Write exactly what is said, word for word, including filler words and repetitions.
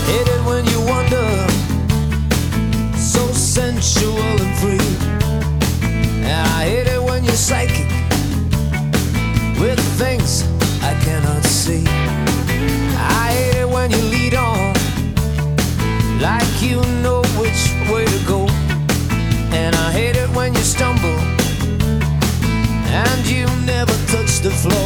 Hate it when you wander, so sensual and free. And I hate it when you're psychic with things I cannot see. I hate it when you lead on like you know which way to go. And I hate it when you stumble and you never touch the floor.